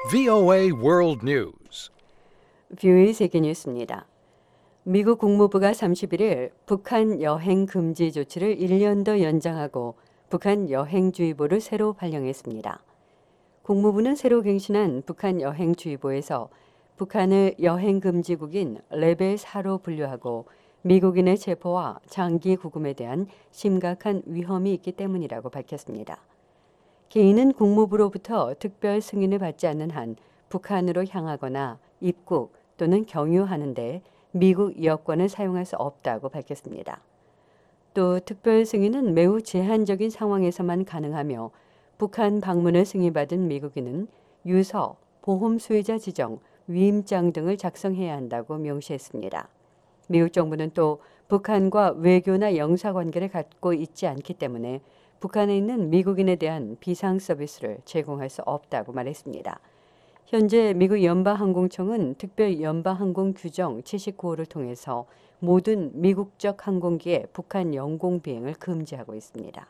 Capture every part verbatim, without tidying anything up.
브이오에이 World News. 브이오에이 세계 뉴스입니다. 미국 국무부가 삼십일 일 북한 여행 금지 조치를 일 년 더 연장하고 북한 여행주의보를 새로 발령했습니다. 국무부는 새로 갱신한 북한 여행주의보에서 북한을 여행금지국인 레벨 사로 분류하고 미국인의 체포와 장기 구금에 대한 심각한 위험이 있기 때문이라고 밝혔습니다. 개인은 국무부로부터 특별 승인을 받지 않는 한 북한으로 향하거나 입국 또는 경유하는 데 미국 여권을 사용할 수 없다고 밝혔습니다. 또 특별 승인은 매우 제한적인 상황에서만 가능하며 북한 방문을 승인받은 미국인은 유서, 보험 수혜자 지정, 위임장 등을 작성해야 한다고 명시했습니다. 미국 정부는 또 북한과 외교나 영사관계를 갖고 있지 않기 때문에 북한에 있는 미국인에 대한 비상 서비스를 제공할 수 없다고 말했습니다. 현재 미국 연방항공청은 특별 연방항공 규정 칠십구 호를 통해서 모든 미국적 항공기의 북한 영공 비행을 금지하고 있습니다.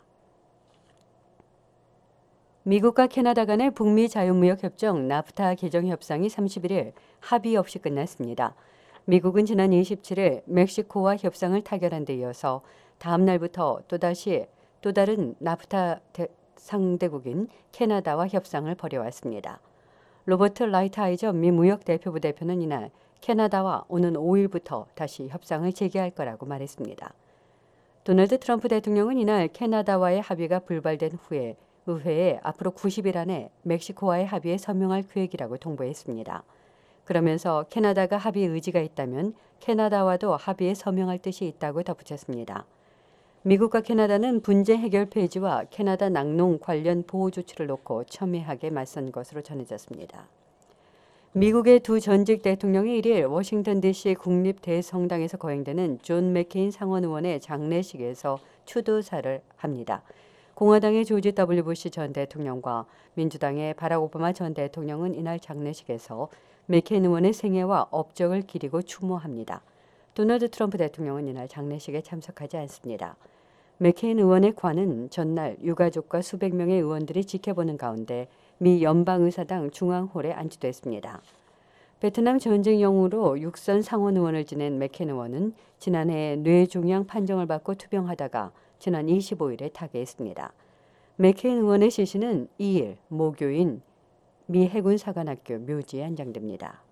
미국과 캐나다 간의 북미 자유무역협정 나프타 개정 협상이 삼십일 일 합의 없이 끝났습니다. 미국은 지난 이십칠 일 멕시코와 협상을 타결한 데 이어서 다음 날부터 또다시 또 다른 나프타 상대국인 캐나다와 협상을 벌여왔습니다. 로버트 라이트하이저 미 무역대표부 대표는 이날 캐나다와 오는 오 일부터 다시 협상을 재개할 거라고 말했습니다. 도널드 트럼프 대통령은 이날 캐나다와의 합의가 불발된 후에 의회에 앞으로 구십 일 안에 멕시코와의 합의에 서명할 계획이라고 통보했습니다. 그러면서 캐나다가 합의 의지가 있다면 캐나다와도 합의에 서명할 뜻이 있다고 덧붙였습니다. 미국과 캐나다는 분쟁 해결 폐지와 캐나다 낙농 관련 보호 조치를 놓고 첨예하게 맞선 것으로 전해졌습니다. 미국의 두 전직 대통령이 일 일 워싱턴 디씨 국립대성당에서 거행되는 존 맥케인 상원 의원의 장례식에서 추도사를 합니다. 공화당의 조지 더블유 부시 전 대통령과 민주당의 바락 오바마 전 대통령은 이날 장례식에서 맥케인 의원의 생애와 업적을 기리고 추모합니다. 도널드 트럼프 대통령은 이날 장례식에 참석하지 않습니다. 맥케인 의원의 관은 전날 유가족과 수백 명의 의원들이 지켜보는 가운데 미 연방의사당 중앙홀에 안치됐습니다. 베트남 전쟁 영웅으로 육선 상원 의원을 지낸 맥케인 의원은 지난해 뇌종양 판정을 받고 투병하다가 지난 이십오 일에 타계했습니다. 맥케인 의원의 시신은 이 일 모교인 미 해군사관학교 묘지에 안장됩니다.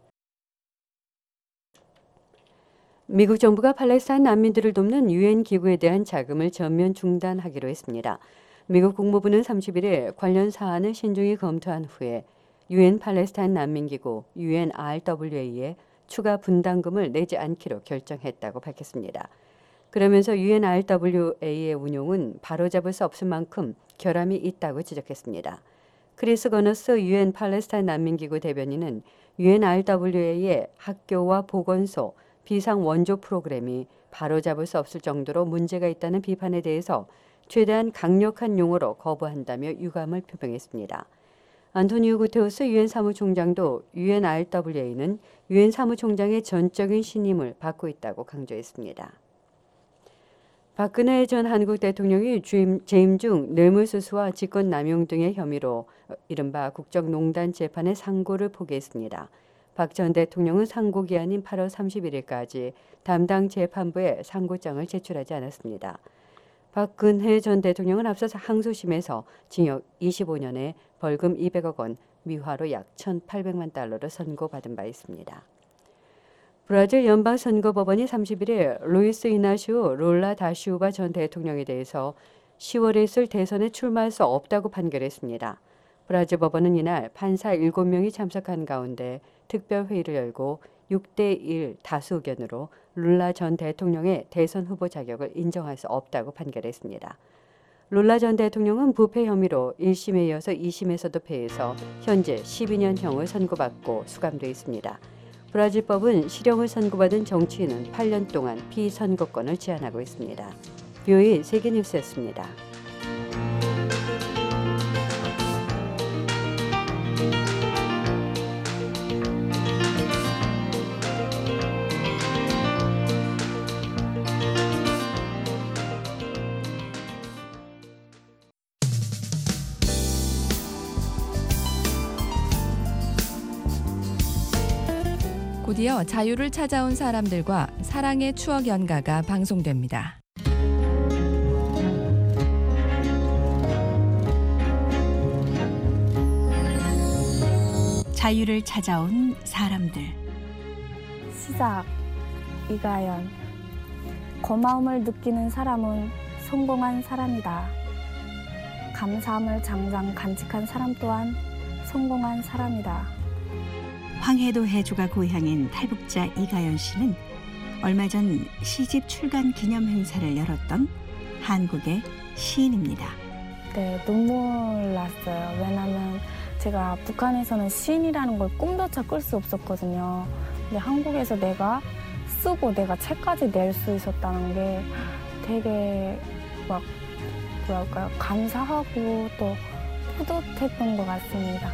미국 정부가 팔레스타인 난민들을 돕는 유엔 기구에 대한 자금을 전면 중단하기로 했습니다. 미국 국무부는 삼십일 일 관련 사안을 신중히 검토한 후에 유엔 팔레스타인 난민기구 유엔알더블유에이에 추가 분담금을 내지 않기로 결정했다고 밝혔습니다. 그러면서 유엔알더블유에이의 운용은 바로잡을 수 없을 만큼 결함이 있다고 지적했습니다. 크리스 거너스 유엔 팔레스타인 난민기구 대변인은 유엔알더블유에이의 학교와 보건소, 비상 원조 프로그램이 바로잡을 수 없을 정도로 문제가 있다는 비판에 대해서 최대한 강력한 용어로 거부한다며 유감을 표명했습니다. 안토니오 구테우스 유엔 사무총장도 유엔알더블유에이는 유엔 사무총장의 전적인 신임을 받고 있다고 강조했습니다. 박근혜 전 한국 대통령이 재임 중 뇌물수수와 직권남용 등의 혐의로 이른바 국정농단 재판의 상고를 포기했습니다. 박 전 대통령은 상고 기한인 팔월 삼십일일까지 담당 재판부에 상고장을 제출하지 않았습니다. 박근혜 전 대통령은 앞서서 항소심에서 징역 이십오 년에 벌금 이백억 원, 미화로 약 천팔백만 달러를 선고받은 바 있습니다. 브라질 연방선거법원이 삼십일 일 루이스 이나시오 룰라 다시우바 전 대통령에 대해서 시월에 있을 대선에 출마할 수 없다고 판결했습니다. 브라질 법원은 이날 판사 일곱 명이 참석한 가운데 특별회의를 열고 육 대 일 다수 의견으로 룰라 전 대통령의 대선 후보 자격을 인정할 수 없다고 판결했습니다. 룰라 전 대통령은 부패 혐의로 일 심에 이어서 이 심에서도 패해서 현재 십이 년형을 선고받고 수감돼 있습니다. 브라질법은 실형을 선고받은 정치인은 팔 년 동안 피선거권을 제한하고 있습니다. 브이오에이 세계뉴스였습니다. 곧이어 자유를 찾아온 사람들과 사랑의 추억 연가가 방송됩니다. 자유를 찾아온 사람들. 시작. 이가연. 고마움을 느끼는 사람은 성공한 사람이다. 감사함을 장장 간직한 사람 또한 성공한 사람이다. 황해도 해주가 고향인 탈북자 이가연 씨는 얼마 전 시집 출간 기념 행사를 열었던 한국의 시인입니다. 네, 눈물 났어요. 왜냐면 제가 북한에서는 시인이라는 걸 꿈조차 꿀 수 없었거든요. 근데 한국에서 내가 쓰고 내가 책까지 낼 수 있었다는 게 되게 막 뭐랄까요, 감사하고 또 뿌듯했던 것 같습니다.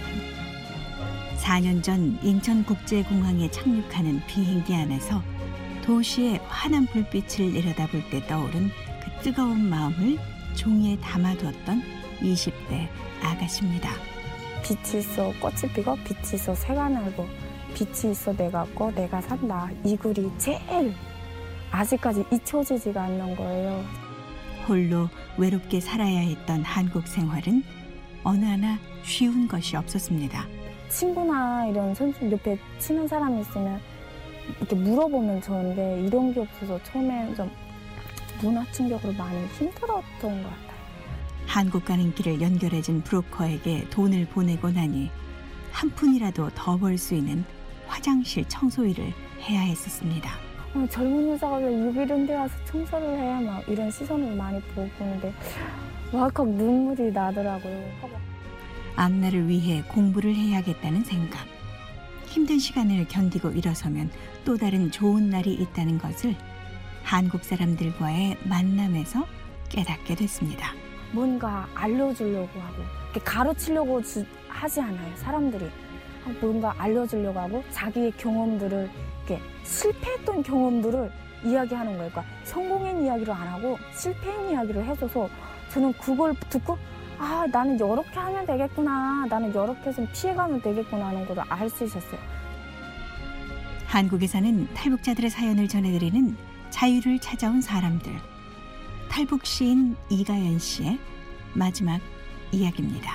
사 년 전 인천국제공항에 착륙하는 비행기 안에서 도시의 환한 불빛을 내려다볼 때 떠오른 그 뜨거운 마음을 종이에 담아두었던 이십 대 아가씨입니다. 빛이 있어 꽃이 피고 빛이 있어 새가 날고 빛이 있어 내가 고 내가 산다. 이 글이 제일 아직까지 잊혀지지가 않는 거예요. 홀로 외롭게 살아야 했던 한국 생활은 어느 하나 쉬운 것이 없었습니다. 친구나 이런 선수 옆에 친한 사람이 있으면 이렇게 물어보면 좋은데 이런 게 없어서 처음엔 좀 문화 충격으로 많이 힘들었던 것 같아요. 한국 가는 길을 연결해준 브로커에게 돈을 보내고 나니 한 푼이라도 더 벌 수 있는 화장실 청소 일을 해야 했었습니다. 어, 젊은 여자가 왜 여기 이런 데 와서 청소를 해? 막 이런 시선을 많이 보고 보는데 와칵 눈물이 나더라고요. 앞날을 위해 공부를 해야겠다는 생각. 힘든 시간을 견디고 일어서면 또 다른 좋은 날이 있다는 것을 한국 사람들과의 만남에서 깨닫게 됐습니다. 뭔가 알려주려고 하고 이렇게 가르치려고 주, 하지 않아요. 사람들이 뭔가 알려주려고 하고 자기의 경험들을 이렇게 실패했던 경험들을 이야기하는 거예요. 그러니까 성공한 이야기를 안 하고 실패한 이야기를 해줘서 저는 그걸 듣고 아 나는 이렇게 하면 되겠구나. 나는 이렇게 좀 피해가면 되겠구나 하는 걸 알 수 있었어요. 한국에 사는 탈북자들의 사연을 전해드리는 자유를 찾아온 사람들. 탈북 시인 이가연 씨의 마지막 이야기입니다.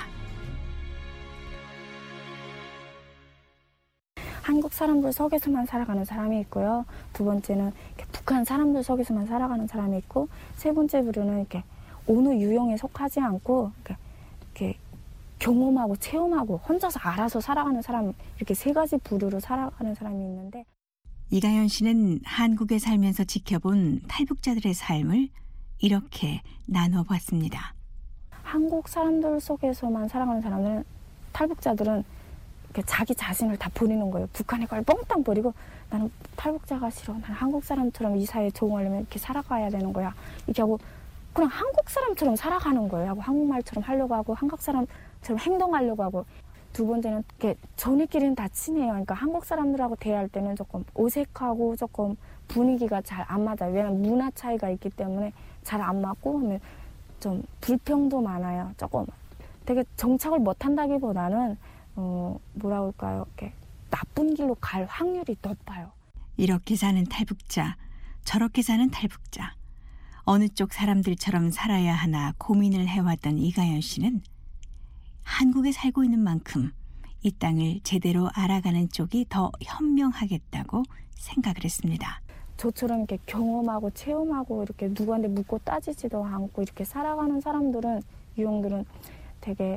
한국 사람들 속에서만 살아가는 사람이 있고요. 두 번째는 이렇게 북한 사람들 속에서만 살아가는 사람이 있고, 세 번째 부류는 이렇게 어느 유형에 속하지 않고 이렇게, 이렇게 경험하고 체험하고 혼자서 알아서 살아가는 사람, 이렇게 세 가지 부류로 살아가는 사람이 있는데, 이가연 씨는 한국에 살면서 지켜본 탈북자들의 삶을 이렇게 나눠봤습니다. 한국 사람들 속에서만 살아가는 사람들은, 탈북자들은 이렇게 자기 자신을 다 버리는 거예요. 북한의 걸 뻥땅 버리고 나는 탈북자가 싫어. 나는 한국 사람처럼 이 사회에 적응하려면 이렇게 살아가야 되는 거야. 이렇게 하고 그냥 한국 사람처럼 살아가는 거예요. 하고 한국말처럼 하려고 하고 한국 사람처럼 행동하려고 하고. 두 번째는 이렇게 저희끼리는 다 친해요. 그러니까 한국 사람들하고 대화할 때는 조금 어색하고 조금 분위기가 잘 안 맞아요. 왜냐하면 문화 차이가 있기 때문에 잘 안 맞고 하면 좀 불평도 많아요. 조금 되게 정착을 못한다기보다는 어 뭐라 할까요? 이렇게 나쁜 길로 갈 확률이 높아요. 이렇게 사는 탈북자, 저렇게 사는 탈북자. 어느 쪽 사람들처럼 살아야 하나 고민을 해왔던 이가연 씨는 한국에 살고 있는 만큼 이 땅을 제대로 알아가는 쪽이 더 현명하겠다고 생각을 했습니다. 저처럼 이렇게 경험하고 체험하고 이렇게 누구한테 묻고 따지지도 않고 이렇게 살아가는 사람들은, 유형들은 되게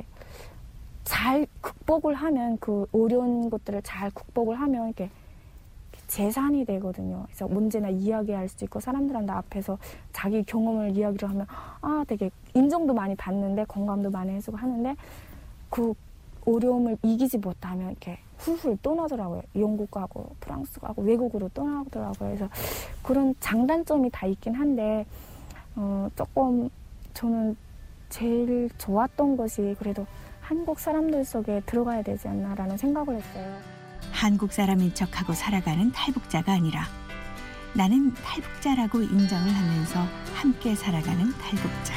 잘 극복을 하면, 그 어려운 것들을 잘 극복을 하면 이렇게 재산이 되거든요. 그래서 언제나 이야기할 수 있고 사람들한테 앞에서 자기 경험을 이야기를 하면 아 되게 인정도 많이 받는데 공감도 많이 해주고 하는데, 그 어려움을 이기지 못하면 이렇게 훌훌 떠나더라고요. 영국 가고 프랑스 가고 외국으로 떠나더라고요. 그래서 그런 장단점이 다 있긴 한데 어, 조금 저는 제일 좋았던 것이 그래도 한국 사람들 속에 들어가야 되지 않나라는 생각을 했어요. 한국 사람인 척하고 살아가는 탈북자가 아니라 나는 탈북자라고 인정을 하면서 함께 살아가는 탈북자.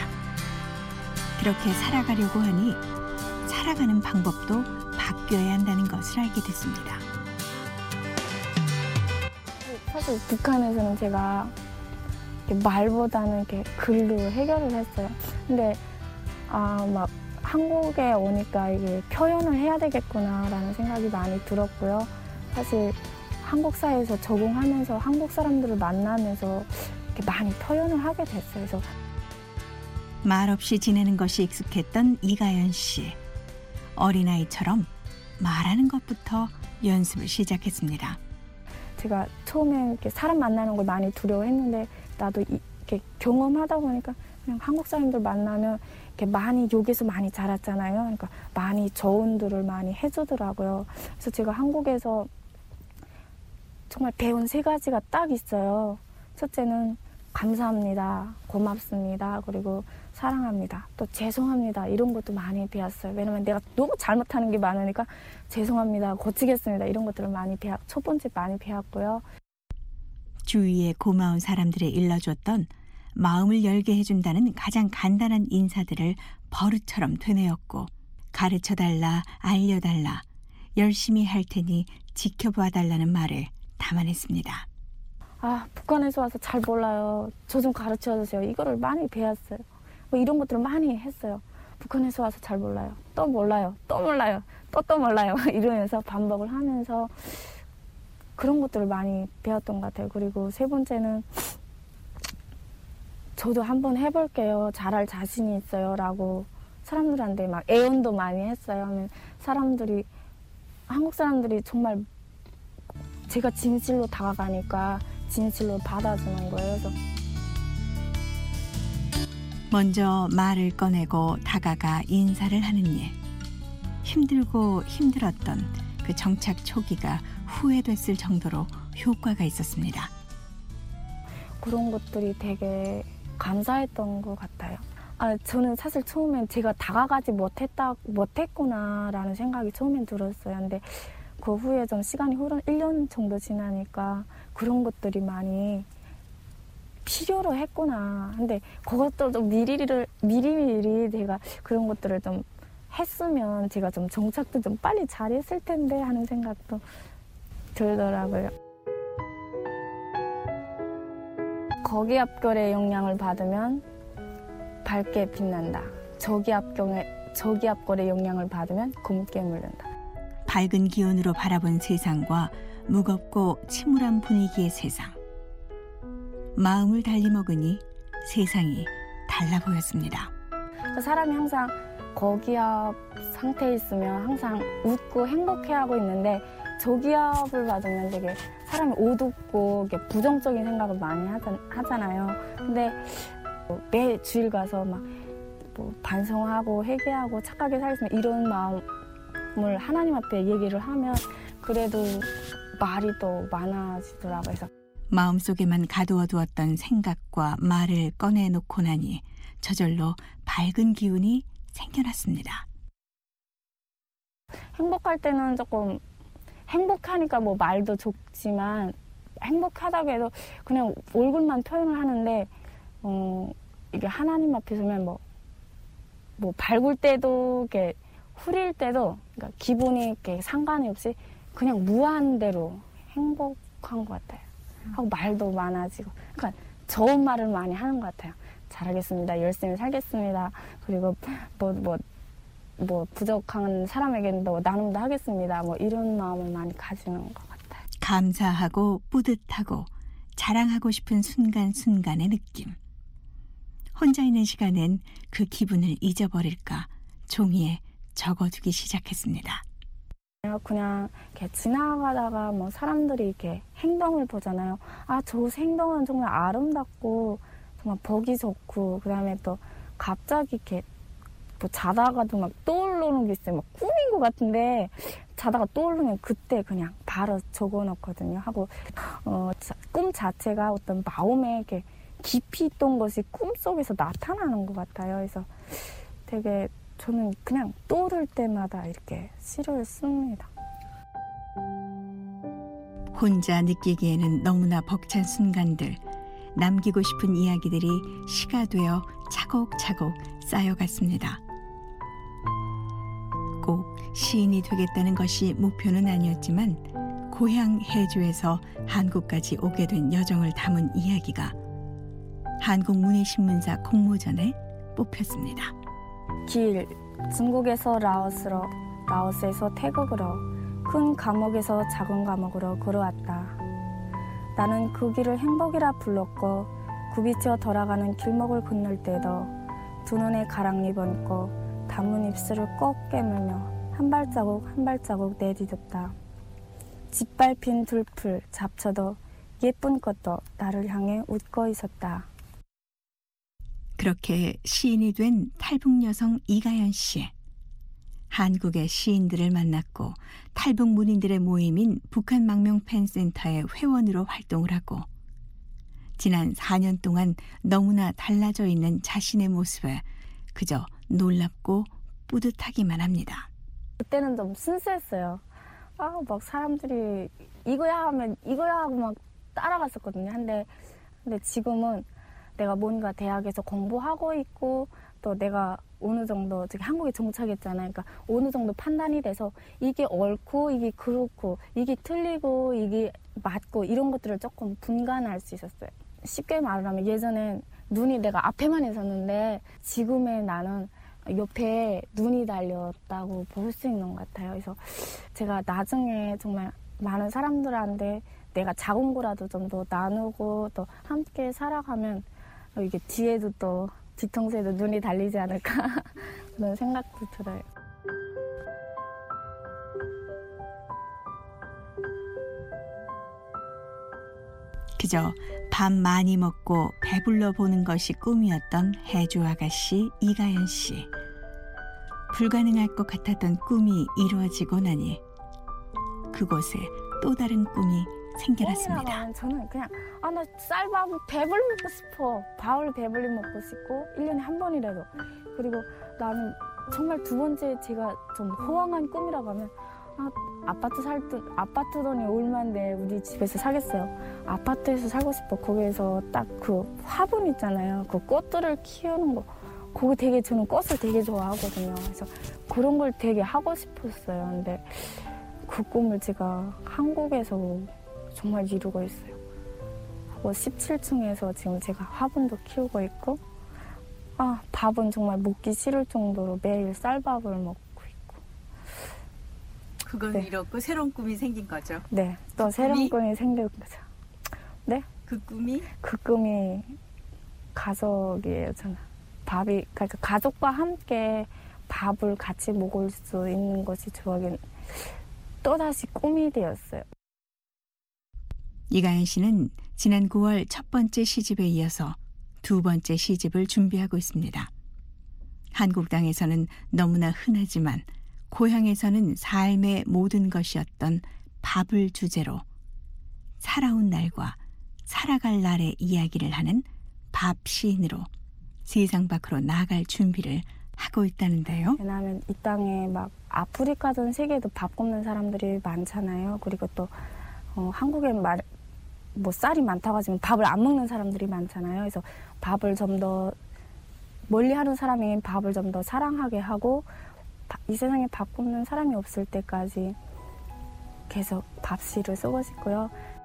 그렇게 살아가려고 하니 살아가는 방법도 바뀌어야 한다는 것을 알게 됐습니다. 사실 북한에서는 제가 이렇게 말보다는 이렇게 글로 해결을 했어요. 근데 아, 막 한국에 오니까 이게 표현을 해야 되겠구나라는 생각이 많이 들었고요. 사실 한국 사회에서 적응하면서 한국 사람들을 만나면서 이렇게 많이 표현을 하게 됐어요. 그래서 말없이 지내는 것이 익숙했던 이가연 씨. 어린아이처럼 말하는 것부터 연습을 시작했습니다. 제가 처음에 이렇게 사람 만나는 걸 많이 두려워했는데 나도 이렇게 경험하다 보니까 그냥 한국 사람들 만나면 이렇게 많이 여기서 많이 자랐잖아요. 그러니까 많이 조언들을 많이 해주더라고요. 그래서 제가 한국에서 정말 배운 세 가지가 딱 있어요. 첫째는 감사합니다, 고맙습니다, 그리고 사랑합니다, 또 죄송합니다 이런 것도 많이 배웠어요. 왜냐면 내가 너무 잘못하는 게 많으니까 죄송합니다, 고치겠습니다 이런 것들을 많이 배웠, 첫 번째 많이 배웠고요. 주위에 고마운 사람들에 일러줬던 마음을 열게 해준다는 가장 간단한 인사들을 버릇처럼 되뇌었고 가르쳐달라, 알려달라, 열심히 할 테니 지켜봐달라는 말을 담아냈습니다. 아, 북한에서 와서 잘 몰라요. 저 좀 가르쳐주세요. 이거를 많이 배웠어요. 뭐 이런 것들을 많이 했어요. 북한에서 와서 잘 몰라요. 또 몰라요. 또 몰라요. 또 또 몰라요. 이러면서 반복을 하면서 그런 것들을 많이 배웠던 것 같아요. 그리고 세 번째는 저도 한번 해볼게요. 잘할 자신이 있어요. 라고 사람들한테 막 애원도 많이 했어요. 하면 사람들이, 한국 사람들이 정말 제가 진실로 다가가니까 진실로 받아주는 거예요. 그래서 먼저 말을 꺼내고 다가가 인사를 하는 일. 힘들고 힘들었던 그 정착 초기가 후회됐을 정도로 효과가 있었습니다. 그런 것들이 되게 감사했던 것 같아요. 아, 저는 사실 처음엔 제가 다가가지 못했다, 못했구나라는 생각이 처음엔 들었어요. 근데 그 후에 좀 시간이 흐른 일 년 정도 지나니까 그런 것들이 많이 필요로 했구나. 근데 그것도 좀 미리를, 미리미리 제가 그런 것들을 좀 했으면 제가 좀 정착도 좀 빨리 잘했을 텐데 하는 생각도 들더라고요. 거기압결의 영향을 받으면 밝게 빛난다. 저기압경의, 저기압결의 영향을 받으면 검게 물른다. 밝은 기운으로 바라본 세상과 무겁고 침울한 분위기의 세상. 마음을 달리 먹으니 세상이 달라 보였습니다. 사람이 항상 거기압 상태에 있으면 항상 웃고 행복해하고 있는데 저기압을 받으면 되게 사람이 어둡고 부정적인 생각을 많이 하잖아요. 근데 매 주일 가서 막 뭐 반성하고 회개하고 착하게 살았으면 이런 마음을 하나님 앞에 얘기를 하면 그래도 말이 더 많아지더라고요. 그래서 마음속에만 가두어두었던 생각과 말을 꺼내놓고 나니 저절로 밝은 기운이 생겨났습니다. 행복할 때는 조금 행복하니까 뭐 말도 좋지만 행복하다고 해도 그냥 얼굴만 표현을 하는데 어, 이게 하나님 앞에 서면 뭐, 뭐 밝을 때도 이렇게 흐릴 때도 그러니까 기분이 이렇게 상관이 없이 그냥 무한대로 행복한 것 같아요. 하고 말도 많아지고 그러니까 좋은 말을 많이 하는 것 같아요. 잘하겠습니다. 열심히 살겠습니다. 그리고 뭐, 뭐, 뭐 부족한 사람에게는 뭐 나눔도 하겠습니다. 뭐 이런 마음을 많이 가지는 것 같아요. 감사하고 뿌듯하고 자랑하고 싶은 순간순간의 느낌. 혼자 있는 시간엔 그 기분을 잊어버릴까 종이에 적어두기 시작했습니다. 그냥 이렇게 지나가다가 뭐 사람들이 이렇게 행동을 보잖아요. 아, 저 행동은 정말 아름답고 정말 보기 좋고 그다음에 또 갑자기 이렇게 뭐 자다가도 막 떠오르는 게 있어요. 막 꿈인 것 같은데 자다가 떠오르면 그때 그냥 바로 적어놓거든요. 하고 어, 꿈 자체가 어떤 마음에 이렇게 깊이 있던 것이 꿈속에서 나타나는 것 같아요. 그래서 되게 저는 그냥 떠오를 때마다 이렇게 시를 씁니다. 혼자 느끼기에는 너무나 벅찬 순간들, 남기고 싶은 이야기들이 시가 되어 차곡차곡 쌓여갔습니다. 꼭 시인이 되겠다는 것이 목표는 아니었지만 고향 해주에서 한국까지 오게 된 여정을 담은 이야기가 한국문예신문사 공모전에 뽑혔습니다. 길, 중국에서 라오스로, 라오스에서 태국으로, 큰 감옥에서 작은 감옥으로 걸어왔다. 나는 그 길을 행복이라 불렀고 굽이쳐 돌아가는 길목을 건널 때도 두 눈에 가랑잎 얹고 담은 입술을 꼭 깨물며 한 발자국 한 발자국 내디뎠다. 짓밟힌 들풀, 잡초도 예쁜 꽃도 나를 향해 웃고 있었다. 그렇게 시인이 된 탈북 여성 이가연 씨. 한국의 시인들을 만났고 탈북 문인들의 모임인 북한망명팬센터의 회원으로 활동을 하고 지난 사 년 동안 너무나 달라져 있는 자신의 모습에 그저 놀랍고 뿌듯하기만 합니다. 그때는 좀 순수했어요. 아, 막 사람들이 이거야 하면 이거야 하고 막 따라갔었거든요. 근데, 근데 지금은 내가 뭔가 대학에서 공부하고 있고 또 내가 어느 정도 저기 한국에 정착했잖아요. 그러니까 어느 정도 판단이 돼서 이게 옳고 이게 그렇고 이게 틀리고 이게 맞고 이런 것들을 조금 분간할 수 있었어요. 쉽게 말하면 예전엔 눈이 내가 앞에만 있었는데 지금의 나는 옆에 눈이 달렸다고 볼 수 있는 것 같아요. 그래서 제가 나중에 정말 많은 사람들한테 내가 작은 거라도 좀 더 나누고 또 함께 살아가면 이게 뒤에도 또 뒤통수에도 눈이 달리지 않을까 그런 생각도 들어요. 그저 밥 많이 먹고 배불러 보는 것이 꿈이었던 해주 아가씨 이가연 씨. 불가능할 것 같았던 꿈이 이루어지고 나니 그곳에 또 다른 꿈이 생겨났습니다. 꿈이라고 저는 그냥 아, 나 쌀밥 배불리 먹고 싶어. 밥을 배불리 먹고 싶고 일 년에 한 번이라도. 그리고 나는 정말 두 번째 제가 좀 호황한 꿈이라고 하면 아, 아파트 살 돈, 아파트 돈이 얼마인데 우리 집에서 사겠어요. 아파트에서 살고 싶어. 거기에서 딱 그 화분 있잖아요. 그 꽃들을 키우는 거. 그거 되게 저는 꽃을 되게 좋아하거든요. 그래서 그런 걸 되게 하고 싶었어요. 근데 그 꿈을 제가 한국에서 정말 이루고 있어요. 뭐 십칠 층에서 지금 제가 화분도 키우고 있고 아, 밥은 정말 먹기 싫을 정도로 매일 쌀밥을 먹고 있고. 그걸 네. 이뤘고 새로운 꿈이 생긴 거죠. 네, 또 그 새로운 꿈이? 꿈이 생긴 거죠. 네? 그 꿈이? 그 꿈이 가족이에요, 저는. 밥이, 그러니까 가족과 함께 밥을 같이 먹을 수 있는 것이 저에겐 또다시 꿈이 되었어요. 이가연 씨는 지난 구월 첫 번째 시집에 이어서 두 번째 시집을 준비하고 있습니다. 한국 땅에서는 너무나 흔하지만 고향에서는 삶의 모든 것이었던 밥을 주제로 살아온 날과 살아갈 날의 이야기를 하는 밥 시인으로 세상 밖으로 나아갈 준비를 하고 있다는데요. 왜냐하면 이 땅에 막 아프리카 전 세계에도 밥 굽는 사람들이 많잖아요. 그리고 또 어, 한국에 말, 뭐 쌀이 많다고 하지만 밥을 안 먹는 사람들이 많잖아요. 그래서 밥을 좀 더 멀리 하는 사람이 밥을 좀 더 사랑하게 하고 이 세상에 밥 굽는 사람이 없을 때까지 계속 밥시를 쓰고 싶고요.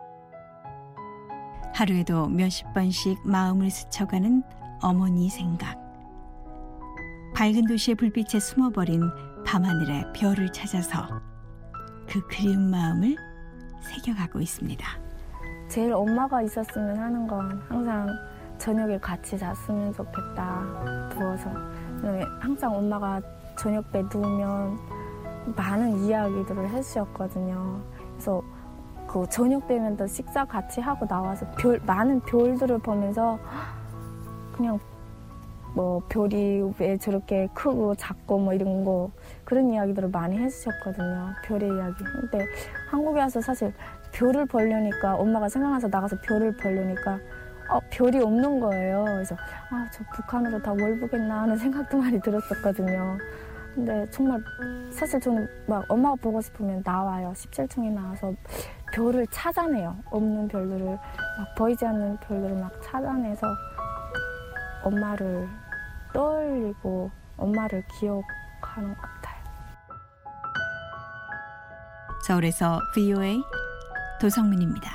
하루에도 몇십 번씩 마음을 스쳐가는 어머니 생각. 밝은 도시의 불빛에 숨어버린 밤하늘의 별을 찾아서 그 그리운 마음을 새겨가고 있습니다. 제일 엄마가 있었으면 하는 건 항상 저녁에 같이 잤으면 좋겠다. 누워서. 항상 엄마가 저녁 때 누우면 많은 이야기들을 해주셨거든요. 그래서 그 저녁 되면 또 식사 같이 하고 나와서 별, 많은 별들을 보면서 그냥 뭐 별이 왜 저렇게 크고 작고 뭐 이런 거 그런 이야기들을 많이 해주셨거든요. 별의 이야기. 근데 한국에 와서 사실 별을 보려니까 엄마가 생각나서 나가서 별을 보려니까 어, 별이 없는 거예요. 그래서 아, 저 북한으로 다 뭘 보겠나 하는 생각도 많이 들었었거든요. 근데 정말 사실 저는 막 엄마가 보고 싶으면 나와요. 십칠 층에 나와서 별을 찾아내요. 없는 별들을 막 보이지 않는 별들을 막 찾아내서 엄마를 떠올리고 엄마를 기억하는 것 같아요. 서울에서 브이오에이 도성민입니다.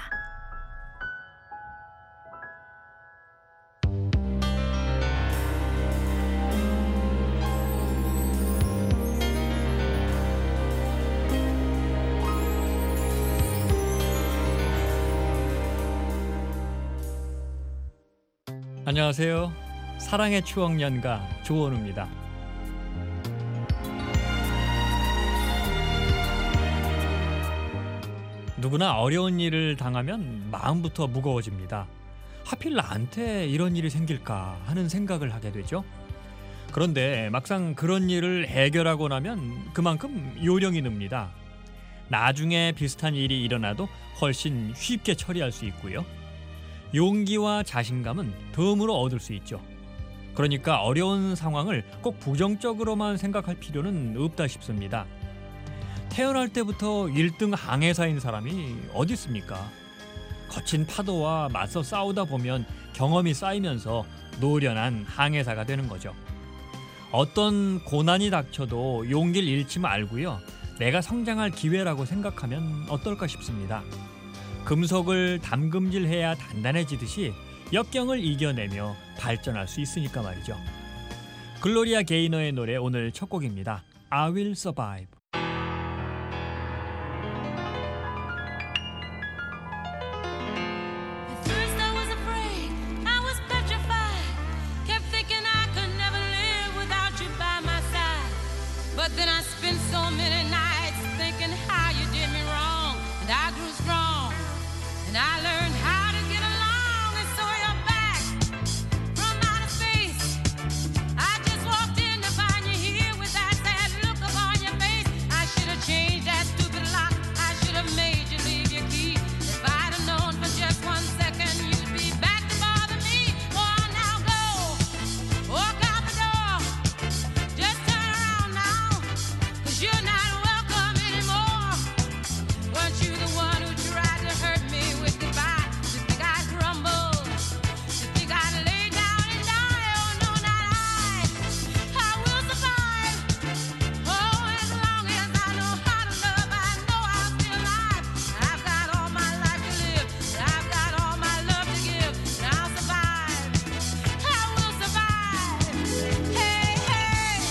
안녕하세요. 사랑의 추억 연가 조원우입니다. 누구나 어려운 일을 당하면 마음부터 무거워집니다. 하필 나한테 이런 일이 생길까 하는 생각을 하게 되죠. 그런데 막상 그런 일을 해결하고 나면 그만큼 요령이 늡니다. 나중에 비슷한 일이 일어나도 훨씬 쉽게 처리할 수 있고요. 용기와 자신감은 덤으로 얻을 수 있죠. 그러니까 어려운 상황을 꼭 부정적으로만 생각할 필요는 없다 싶습니다. 태어날 때부터 일 등 항해사인 사람이 어디 있습니까? 거친 파도와 맞서 싸우다 보면 경험이 쌓이면서 노련한 항해사가 되는 거죠. 어떤 고난이 닥쳐도 용기를 잃지 말고요. 내가 성장할 기회라고 생각하면 어떨까 싶습니다. 금속을 담금질해야 단단해지듯이 역경을 이겨내며 발전할 수 있으니까 말이죠. 글로리아 게이너의 노래 오늘 첫 곡입니다. I will survive. But then I spent so many nights thinking how you did me wrong, and I grew strong, and I learned how to get along, and so you're back from outer space. I just walked in to find you here with that sad look upon your face. I should have changed that stupid lock. I should have made you leave your key. If I'd have known for just one second you'd be back to bother me. Oh, now go, walk out the door. Just turn around now. You're not welcome anymore. Weren't you the one who tried to hurt me with goodbye? You think I'd crumble? You think I'd lay down and die? Oh no, not I. I will survive. Oh, as long as I know how to love, I know I'll be alive. I've got all my life to live. I've got all my love to give. And I'll survive. I will survive. Hey, hey.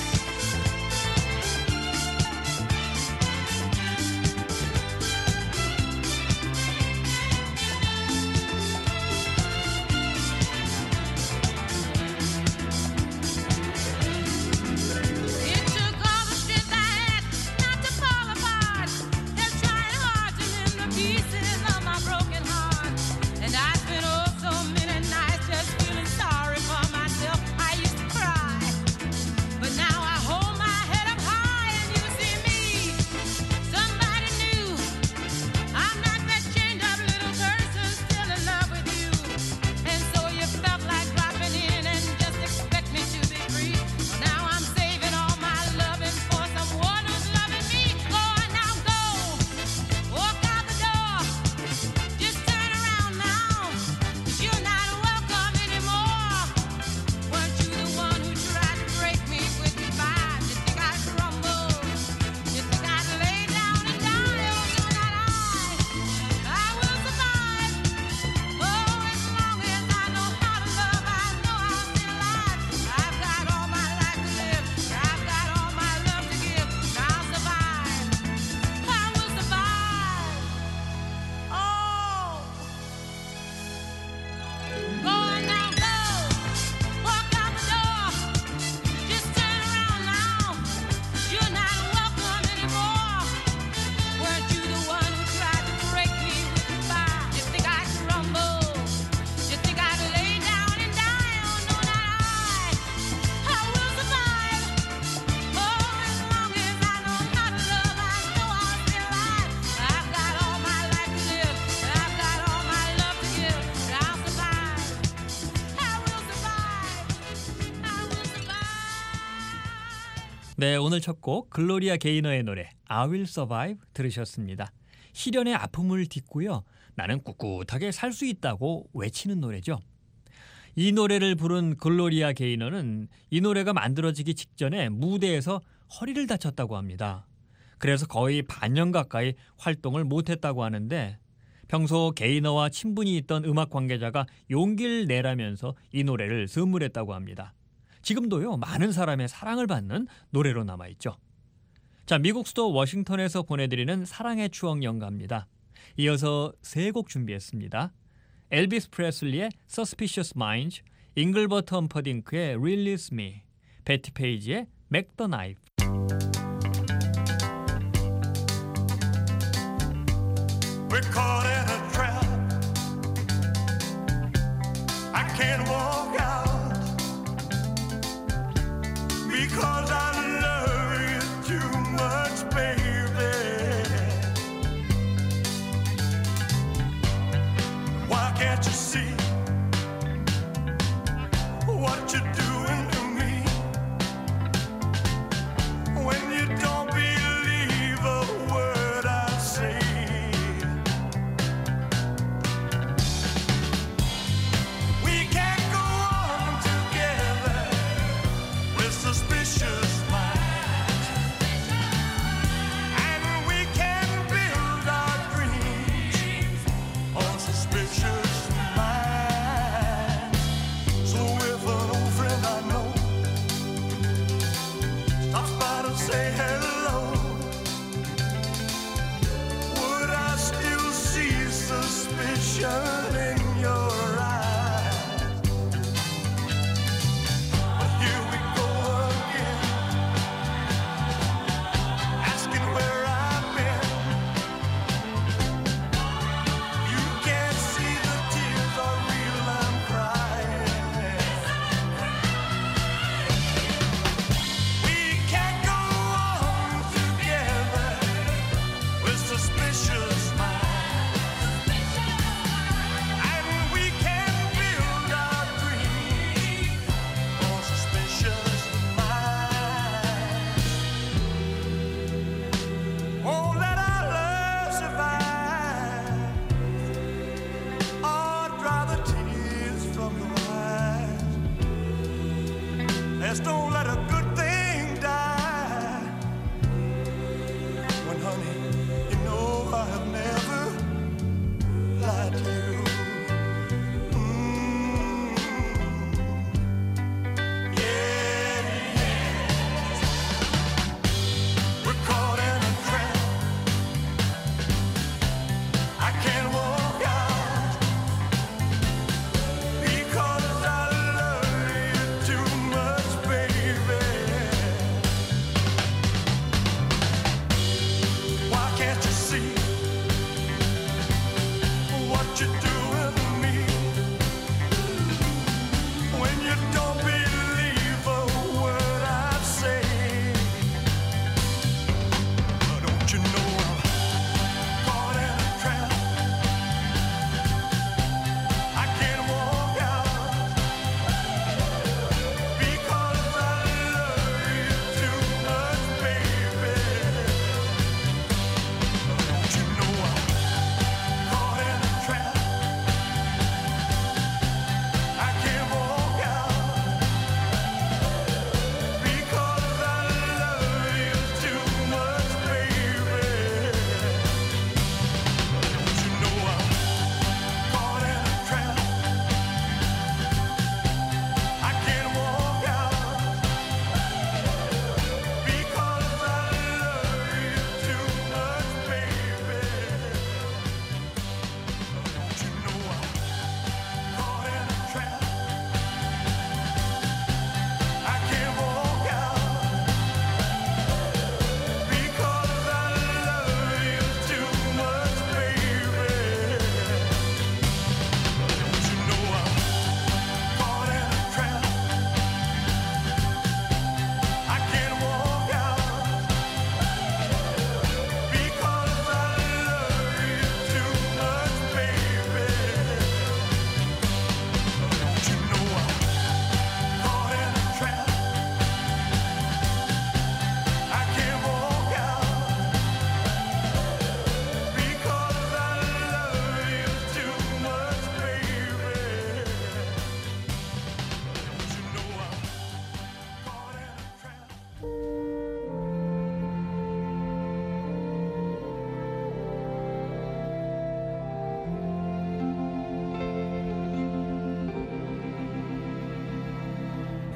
It took all the strength I had not to fall apart, and trying hard to mend the pieces of my broken heart. And I spent oh so many nights just feeling sorry for myself. I used to cry, but now I hold my head up high, and you see me, somebody new. I'm not that chained up little person still in love with you. And so you felt like dropping in and just expect me to be free. Well, now I'm saving all my loving for someone who's loving me. Go on now, go. Walk out the door. Just turn around now. 'Cause you're not welcome anymore. Weren't you the one who tried to break me with goodbye? You think I'd crumble? You think I'd lay down and die? Oh, no, not I. I will survive. Oh, as long as I know how to love, I know I'll be alive. I've got all my life to live. I've got all my love to give. And I'll survive. I will survive. Oh. Go on now, go. Walk out the door. Just turn around now. You're not welcome anymore. Weren't you the one who tried to break me with goodbye? You think I'd crumble? You think I'd lay down and die? Oh no, not I. I will survive. Oh, as long as I know how to love, I know I'll be alive. I've got all my life to live. I've got all my love to give. And I'll survive. I will survive. I will survive. 네, 오늘 첫 곡 글로리아 게이너의 노래 I will survive 들으셨습니다. 시련의 아픔을 딛고요. 나는 꿋꿋하게 살 수 있다고 외치는 노래죠. 이 노래를 부른 글로리아 게이너는 이 노래가 만들어지기 직전에 무대에서 허리를 다쳤다고 합니다. 그래서 거의 반년 가까이 활동을 못했다고 하는데 평소 게이너와 친분이 있던 음악 관계자가 용기를 내라면서 이 노래를 선물했다고 합니다. 지금도요, 많은 사람의 사랑을 받는 노래로 남아있죠. 자, 미국 수도 워싱턴에서 보내드리는 사랑의 추억 연가입니다. 이어서 세 곡 준비했습니다. 엘비스 프레슬리의 Suspicious Minds, 잉글버트 험퍼딩크의 Release Me, 베티 페이지의 Make the Knife. We're caught in a trap. I can't walk out because I love you too much, baby. Why can't you see what you're doing to me when you don't believe a word I say?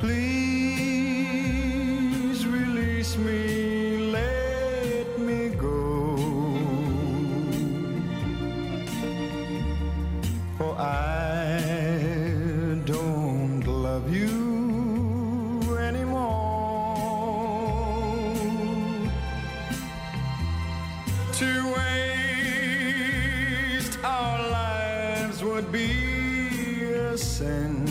Please release me, let me go. For I don't love you anymore. To waste our lives would be a sin.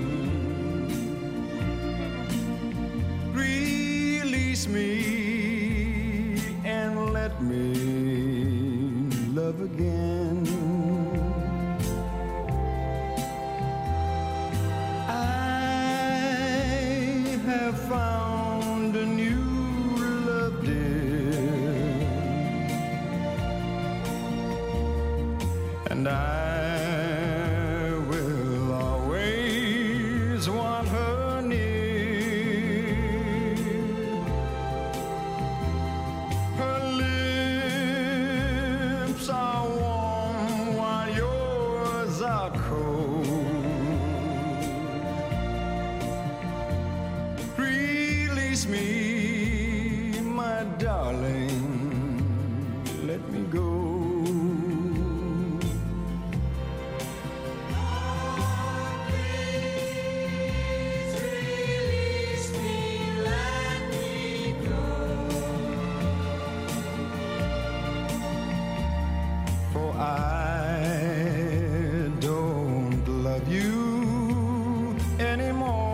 Release me and let me love again. I have found a new love, dear, and I will always want her near. Her lips are warm while yours are cold. Release me, my darling, let me go. For I don't love you anymore.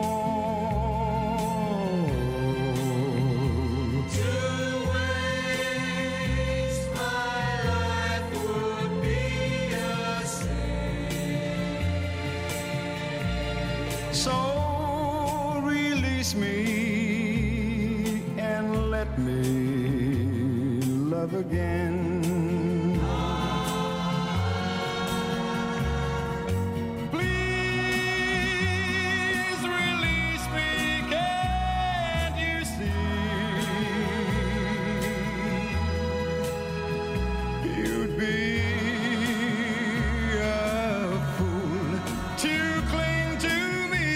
To waste my life would be a sin. So release me and let me love again. Please release me, can't you see? You'd be a fool to cling to me.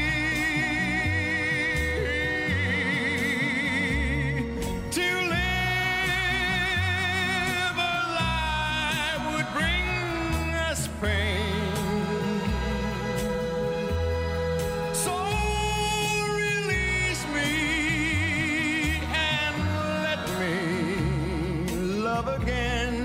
To live a life would bring us pain. So release me and let me love again.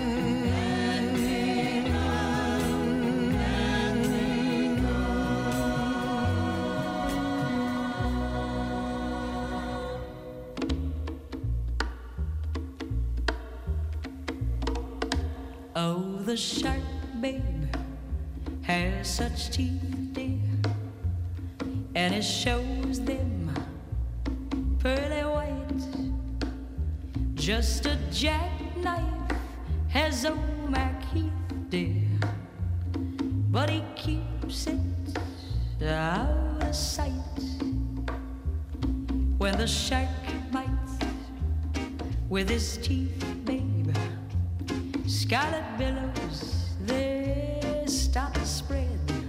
Oh, the shark, babe, has such teeth, dear, and it shows them pearly white. Just a jackknife has old Mac Heath, dear, but he keeps it out of sight. When the shark bites with his teeth, babe, scarlet billows, they start to spread.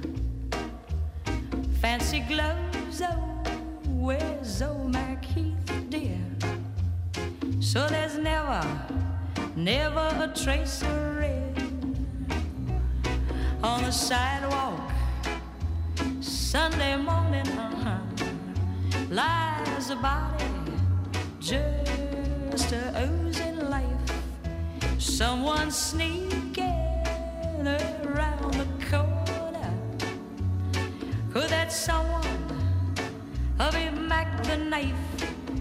Fancy gloves, oh, where's old Mac Heath, dear? So there's never, never a trace of red on the sidewalk. Sunday morning, uh-huh, lies a body, just a oozing life. Someone sneaking around the corner. Could that someone be Mac the knife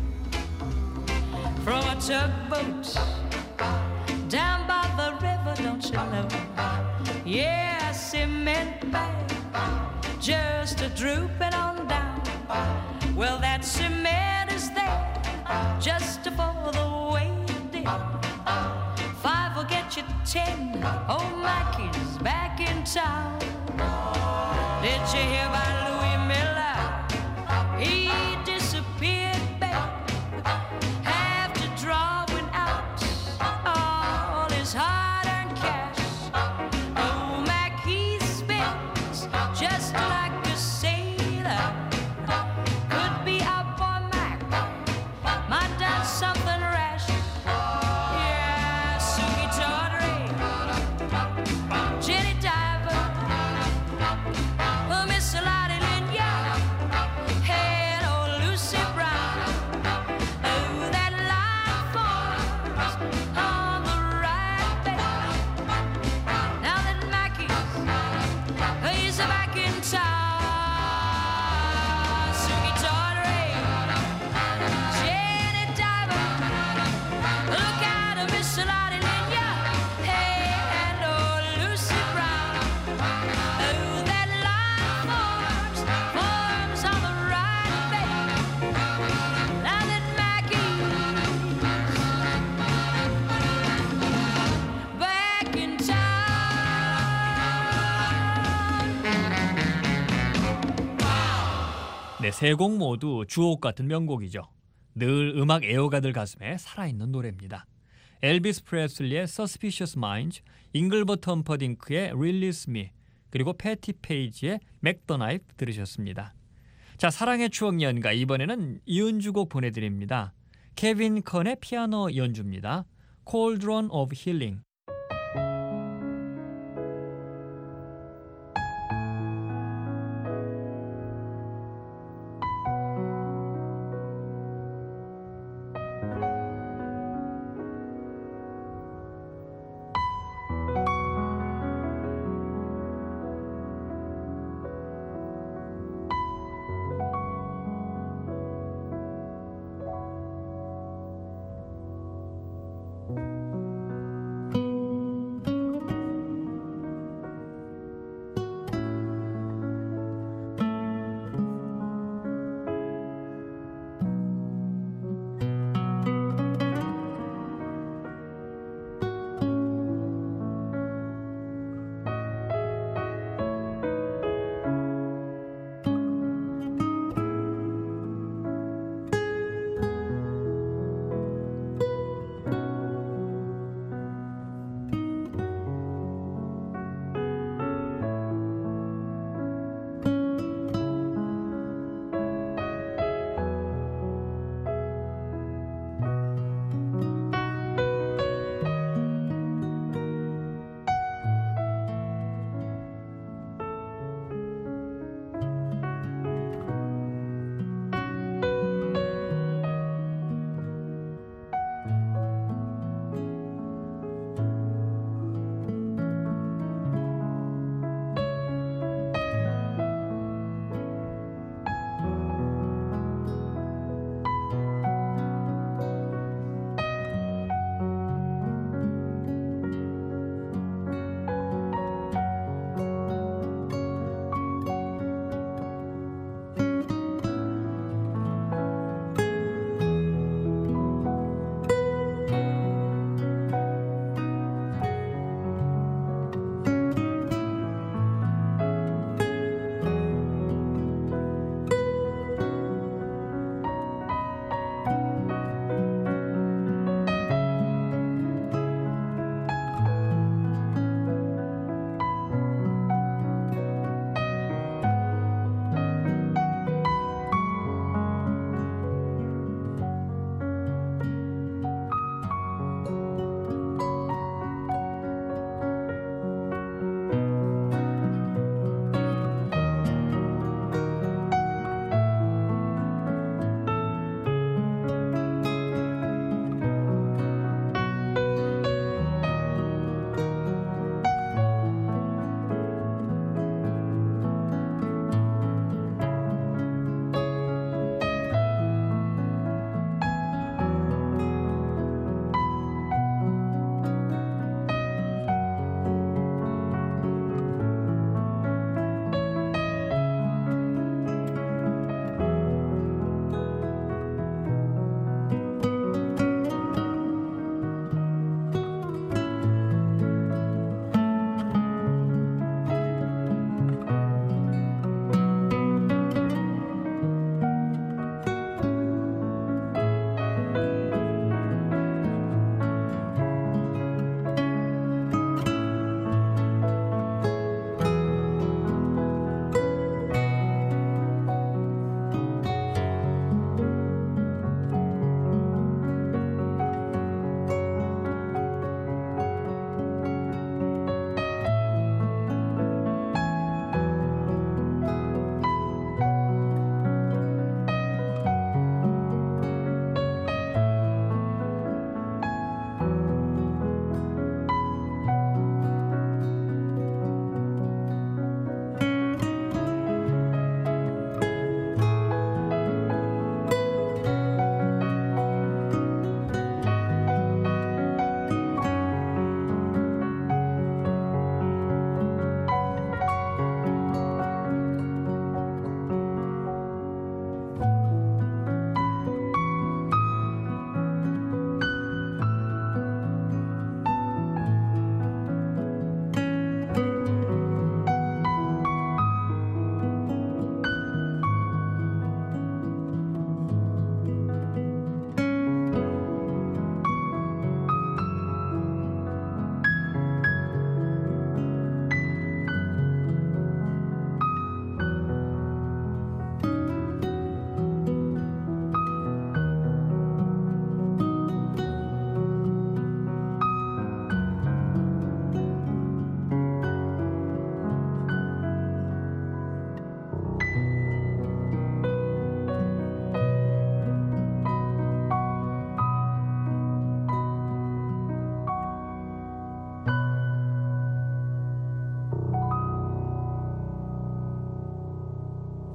from a tugboat down by the river, don't you know? Yeah, a cement bag just a drooping on down. Well, that cement is there just for the waiting. Five will get you ten. Oh, Mackey's back in town. Did you hear about Louis Miller? He disappeared, babe. Have to drawing out all his hard-earned cash. Oh, Mac, he spends just like a sailor 네, 세 곡 모두 주옥 같은 명곡이죠. 늘 음악 애호가들 가슴에 살아있는 노래입니다. 엘비스 프레슬리의 Suspicious Minds, 잉글버트 험퍼딩크의 Release Me, 그리고 패티 페이지의 Make the Knife 들으셨습니다. 자, 사랑의 추억 연가, 이번에는 이은주곡 보내드립니다. 케빈 컨의 피아노 연주입니다. Cauldron of Healing.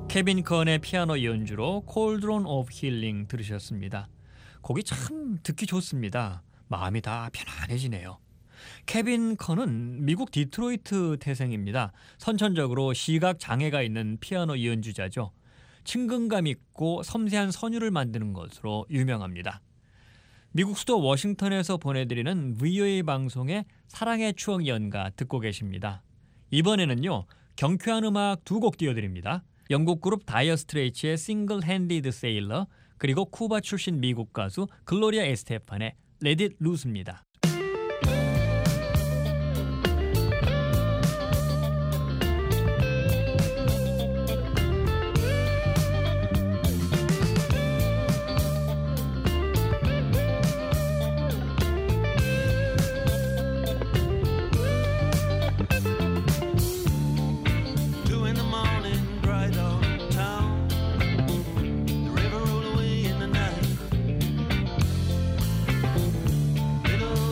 케빈 컨의 피아노 연주로 Cauldron of Healing 들으셨습니다. 곡이 참 듣기 좋습니다. 마음이 다 편안해지네요. 케빈 컨은 미국 디트로이트 태생입니다. 선천적으로 시각 장애가 있는 피아노 연주자죠. 친근감 있고 섬세한 선율을 만드는 것으로 유명합니다. 미국 수도 워싱턴에서 보내드리는 브이오에이 방송의 사랑의 추억 연가 듣고 계십니다. 이번에는요, 경쾌한 음악 두 곡 띄워드립니다. 영국 그룹 다이어 스트레이츠의 싱글 핸디드 세일러, 그리고 쿠바 출신 미국 가수 글로리아 에스테판의 Let It Loose입니다. Little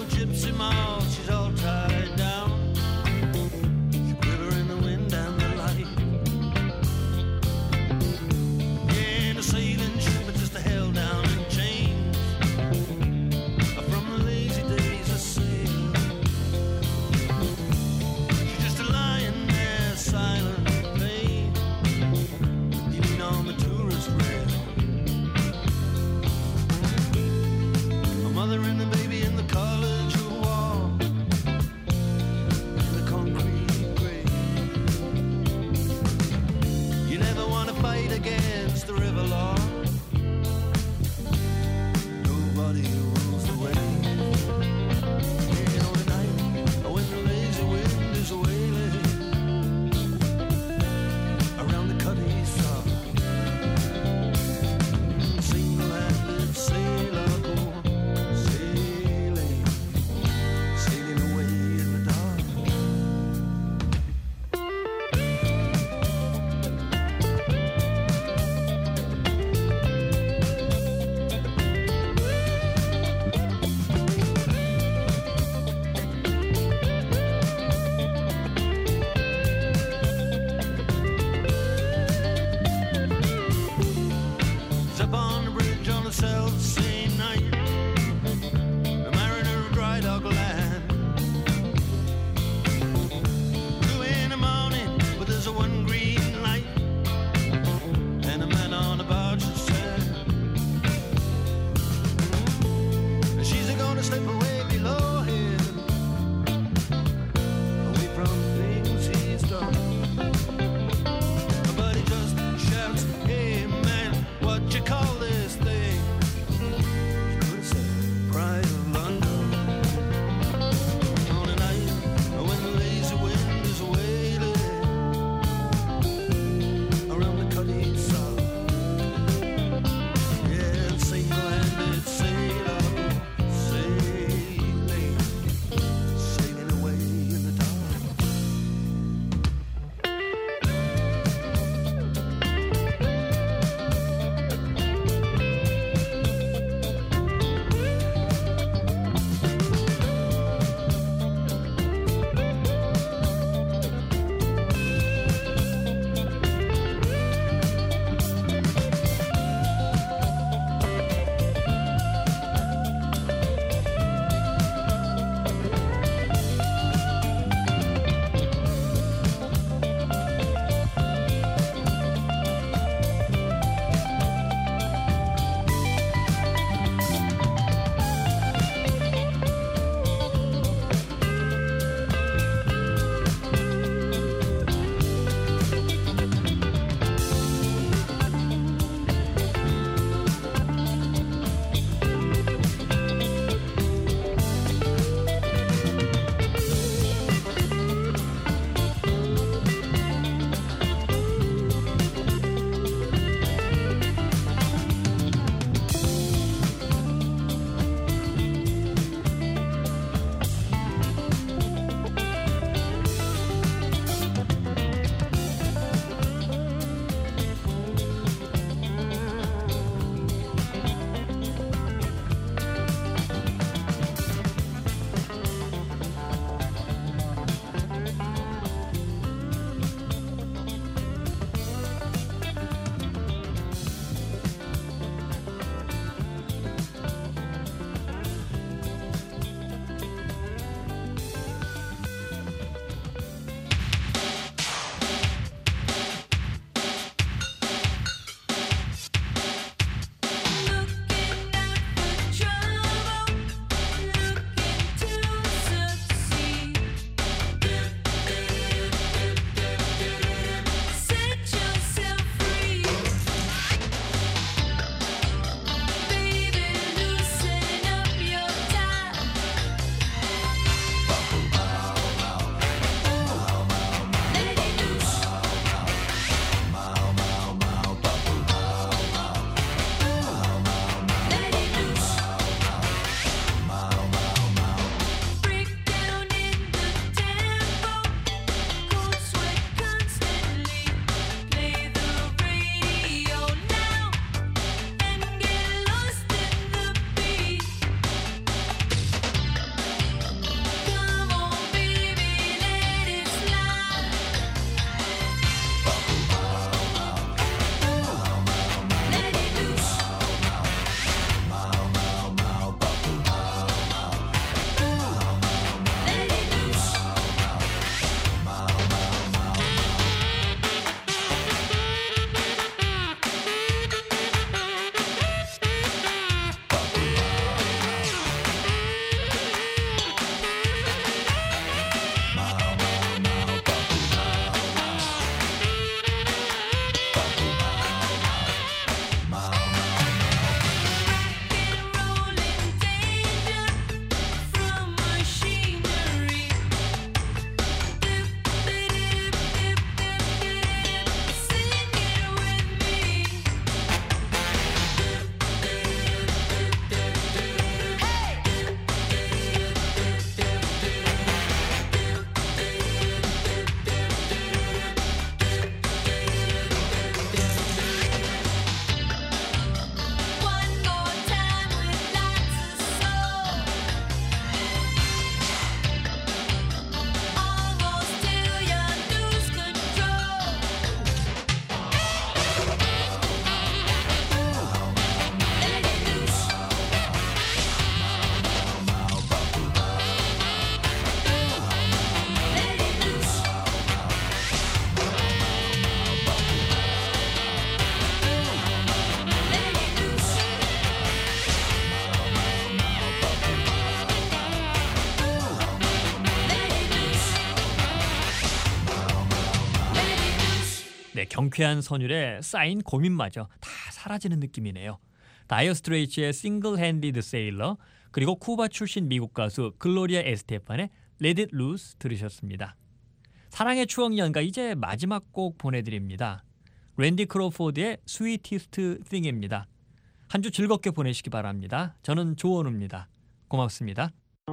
네, 경쾌한 선율에 쌓인 고민마저 다 사라지는 느낌이네요. 다이어 스트레이츠의 싱글 핸디드 세일러, 그리고 쿠바 출신 미국 가수 글로리아 에스테판의 Let It Loose 들으셨습니다. 사랑의 추억 연가 이제 마지막 곡 보내드립니다. 랜디 크로포드의 Sweetest Thing입니다. 한 주 즐겁게 보내시기 바랍니다. 저는 조원우입니다. 고맙습니다.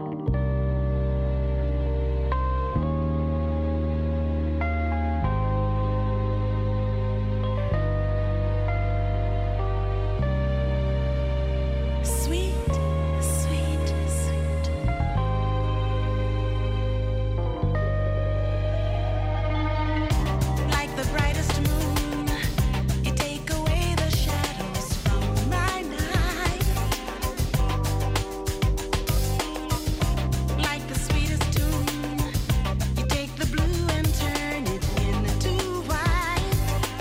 Sweet, sweet, sweet. Like the brightest moon, you take away the shadows from my night. Like the sweetest tune, you take the blue and turn it into white.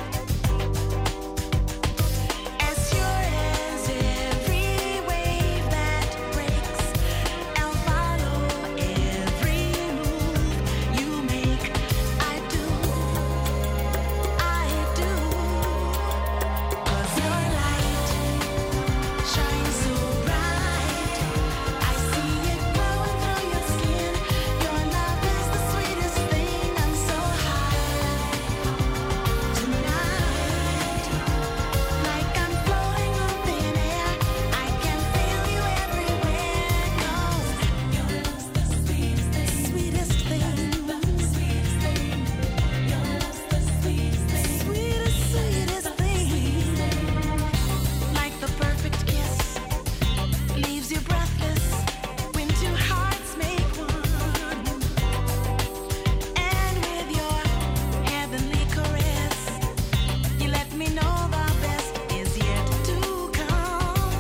As sure as every wave that breaks, I'll follow every move you make. I do, I do. 'Cause your light shines so bright. I see it glowing through your skin. Your love is the sweetest thing. I'm so high tonight. Like I'm floating on thin air, I can feel you everywhere. 'Cause your love's the sweetest thing, sweetest thing, sweetest thing. Your love's the sweetest thing, sweetest, sweetest thing. Like the perfect kiss, leaves you breathless when two hearts make one. And with your heavenly caress, you let me know the best is yet to come.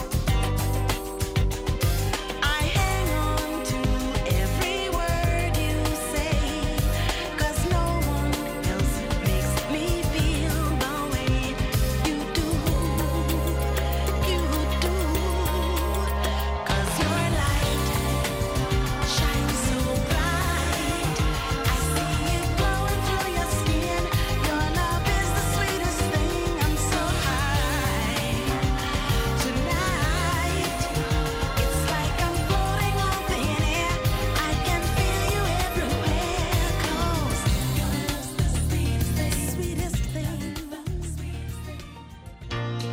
I hang on to every word you say, 'cause no one else makes me feel the way you do, you do. 'Cause your light shines so bright. I see it glowing through your skin. Your love is the sweetest thing. I'm so high tonight. It's like I'm floating on thin air. I can feel you everywhere. 'Cause your love's the sweetest thing, sweetest thing, sweetest thing.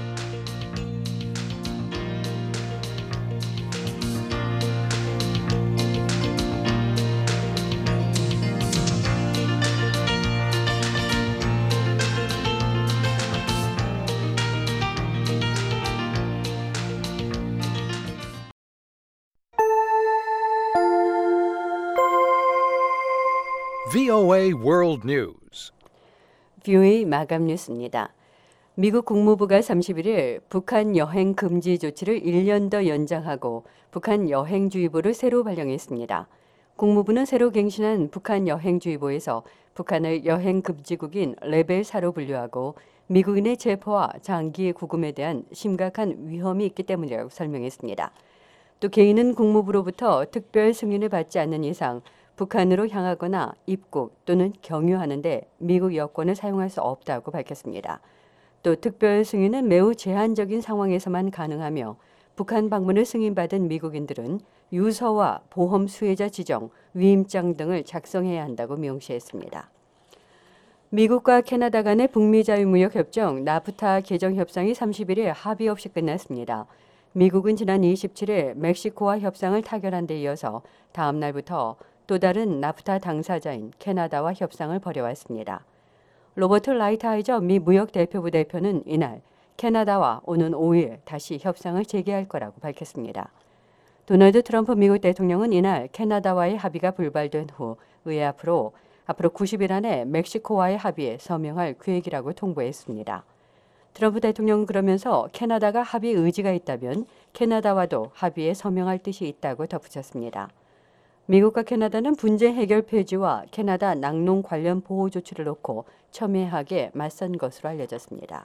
브이오에이 World News. 뷰의 마감 뉴스입니다. 미국 국무부가 삼십일 일 북한 여행 금지 조치를 일 년 더 연장하고 북한 여행주의보를 새로 발령했습니다. 국무부는 새로 갱신한 북한 여행주의보에서 북한을 여행 금지국인 레벨 사로 분류하고 미국인의 체포와 장기 구금에 대한 심각한 위험이 있기 때문이라고 설명했습니다. 또 개인은 국무부로부터 특별 승인을 받지 않는 이상 북한으로 향하거나 입국 또는 경유하는 데 미국 여권을 사용할 수 없다고 밝혔습니다. 또 특별 승인은 매우 제한적인 상황에서만 가능하며 북한 방문을 승인받은 미국인들은 유서와 보험 수혜자 지정, 위임장 등을 작성해야 한다고 명시했습니다. 미국과 캐나다 간의 북미 자유무역 협정 나프타 개정 협상이 삼십일 일 합의 없이 끝났습니다. 미국은 지난 이십칠 일 멕시코와 협상을 타결한 데 이어서 다음 날부터 또 다른 나프타 당사자인 캐나다와 협상을 벌여왔습니다. 로버트 라이트하이저 미 무역대표부 대표는 이날 캐나다와 오는 오 일 다시 협상을 재개할 거라고 밝혔습니다. 도널드 트럼프 미국 대통령은 이날 캐나다와의 합의가 불발된 후 의회 앞으로 앞으로 구십 일 안에 멕시코와의 합의에 서명할 계획이라고 통보했습니다. 트럼프 대통령은 그러면서 캐나다가 합의 의지가 있다면 캐나다와도 합의에 서명할 뜻이 있다고 덧붙였습니다. 미국과 캐나다는 분쟁 해결 폐지와 캐나다 낙농 관련 보호 조치를 놓고 첨예하게 맞선 것으로 알려졌습니다.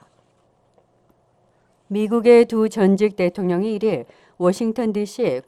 미국의 두 전직 대통령이 일 일 워싱턴 디씨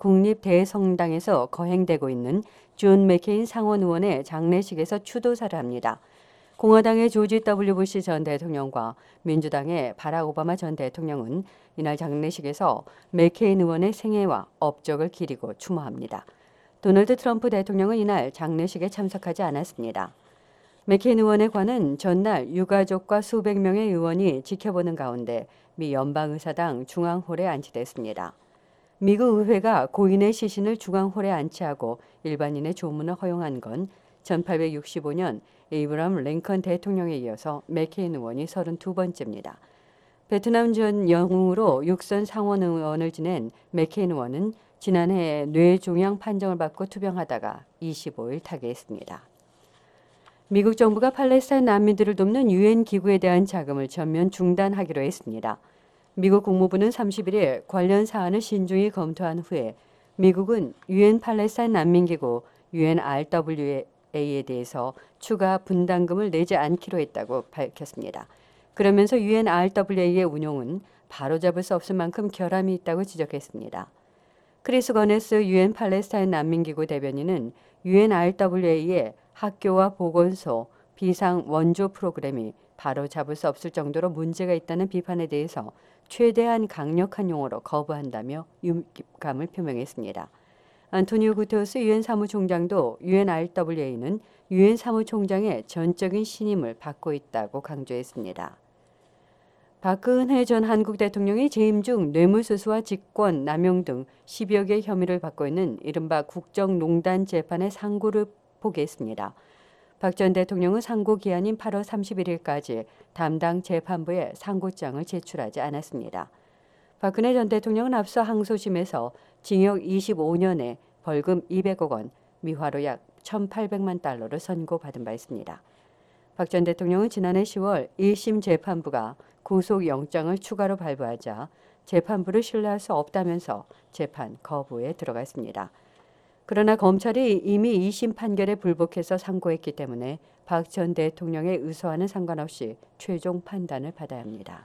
국립대성당에서 거행되고 있는 존 맥케인 상원 의원의 장례식에서 추도사를 합니다. 공화당의 조지 더블유 부시 전 대통령과 민주당의 바락 오바마 전 대통령은 이날 장례식에서 맥케인 의원의 생애와 업적을 기리고 추모합니다. 도널드 트럼프 대통령은 이날 장례식에 참석하지 않았습니다. 맥케인 의원의 관은 전날 유가족과 수백 명의 의원이 지켜보는 가운데 미 연방의사당 중앙홀에 안치됐습니다. 미국 의회가 고인의 시신을 중앙홀에 안치하고 일반인의 조문을 허용한 건 천팔백육십오 년 에이브람 링컨 대통령에 이어서 맥케인 의원이 서른두 번째입니다. 베트남 전 영웅으로 육선 상원 의원을 지낸 맥케인 의원은 지난해 뇌종양 판정을 받고 투병하다가 이십오 일 타계했습니다. 미국 정부가 팔레스타인 난민들을 돕는 유엔 기구에 대한 자금을 전면 중단하기로 했습니다. 미국 국무부는 삼십일 일 관련 사안을 신중히 검토한 후에 미국은 유엔 팔레스타인 난민기구 유엔알더블유에이에 대해서 추가 분담금을 내지 않기로 했다고 밝혔습니다. 그러면서 유엔알더블유에이의 운용은 바로잡을 수 없을 만큼 결함이 있다고 지적했습니다. 크리스 거네스 유엔 팔레스타인 난민기구 대변인은 유엔알더블유에이의 학교와 보건소, 비상 원조 프로그램이 바로잡을 수 없을 정도로 문제가 있다는 비판에 대해서 최대한 강력한 용어로 거부한다며 유감을 표명했습니다. 안토니오 구테르스 유엔 사무총장도 유엔알더블유에이는 유엔 사무총장의 전적인 신임을 받고 있다고 강조했습니다. 박근혜 전 한국 대통령이 재임 중 뇌물수수와 직권, 남용 등 십여 개 혐의를 받고 있는 이른바 국정농단 재판의 상고를 포기했습니다. 박 전 대통령은 상고 기한인 팔월 삼십일 일까지 담당 재판부에 상고장을 제출하지 않았습니다. 박근혜 전 대통령은 앞서 항소심에서 징역 이십오 년에 벌금 이백억 원, 미화로 약 천팔백만 달러를 선고받은 바 있습니다. 박 전 대통령은 지난해 시월 일 심 재판부가 구속영장을 추가로 발부하자 재판부를 신뢰할 수 없다면서 재판 거부에 들어갔습니다. 그러나 검찰이 이미 이 심 판결에 불복해서 상고했기 때문에 박 전 대통령의 의사와는 상관없이 최종 판단을 받아야 합니다.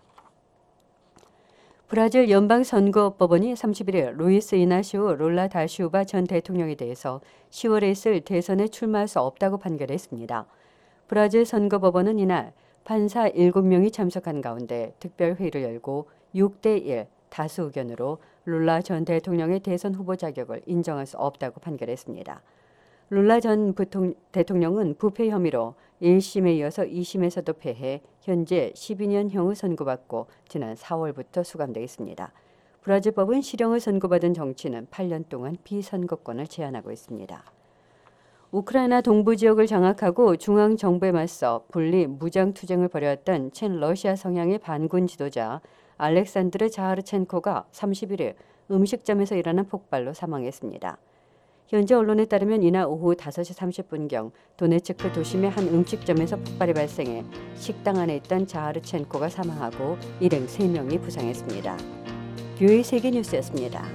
브라질 연방선거법원이 삼십일 일 루이스 이나시오 룰라 다 실바 전 대통령에 대해서 시월에 있을 대선에 출마할 수 없다고 판결했습니다. 브라질 선거법원은 이날 판사 일곱 명이 참석한 가운데 특별회의를 열고 육 대 일 다수 의견으로 룰라 전 대통령의 대선 후보 자격을 인정할 수 없다고 판결했습니다. 룰라 전 부통, 대통령은 부패 혐의로 일 심에 이어서 이 심에서도 패해 현재 십이 년형을 선고받고 지난 사월부터 수감되어 있습니다. 브라질법은 실형을 선고받은 정치인은 팔 년 동안 비선거권을 제한하고 있습니다. 우크라이나 동부 지역을 장악하고 중앙 정부에 맞서 분리 무장 투쟁을 벌여왔던 친러시아 성향의 반군 지도자 알렉산드르 자하르첸코가 삼십일 일 음식점에서 일어난 폭발로 사망했습니다. 현지 언론에 따르면 이날 오후 다섯 시 삼십 분경 도네츠크 도심의 한 음식점에서 폭발이 발생해 식당 안에 있던 자하르첸코가 사망하고 일행 세 명이 부상했습니다. 뷰의 세계뉴스였습니다.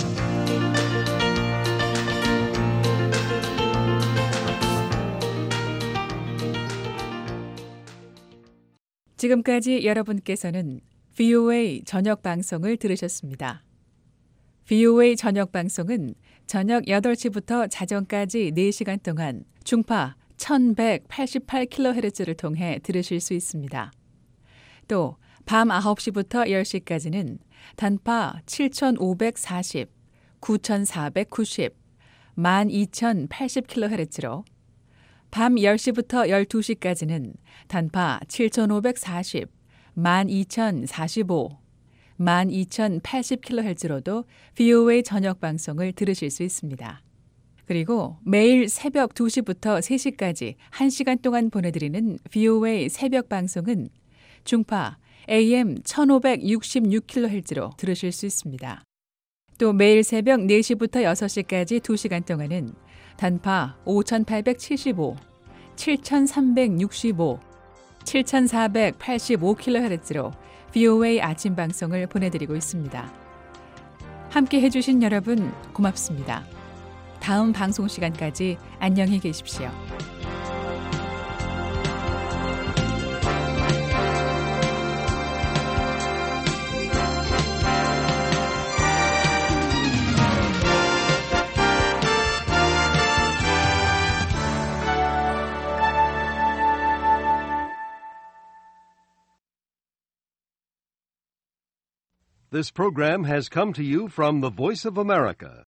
지금까지 여러분께서는 브이오에이 저녁 방송을 들으셨습니다. 브이오에이 저녁 방송은 저녁 여덟 시부터 자정까지 네 시간 동안 중파 천백팔십팔 킬로헤르츠를 통해 들으실 수 있습니다. 또 밤 아홉 시부터 열 시까지는 단파 칠천오백사십, 구천사백구십, 만 이천팔십 킬로헤르츠로 밤 열 시부터 열두 시까지는 단파 칠천오백사십, 만 이천사십오, 만 이천팔십 킬로헤르츠로도 브이오에이 저녁 방송을 들으실 수 있습니다. 그리고 매일 새벽 두 시부터 세 시까지 한 시간 동안 보내드리는 브이오에이 새벽 방송은 중파 에이엠 천오백육십육 킬로헤르츠로 들으실 수 있습니다. 또 매일 새벽 네 시부터 여섯 시까지 두 시간 동안은 단파 오천팔백칠십오, 칠천삼백육십오, 칠천사백팔십오 킬로헤르츠로 브이오에이 아침 방송을 보내드리고 있습니다. 함께 해주신 여러분 고맙습니다. 다음 방송 시간까지 안녕히 계십시오. This program has come to you from the Voice of America,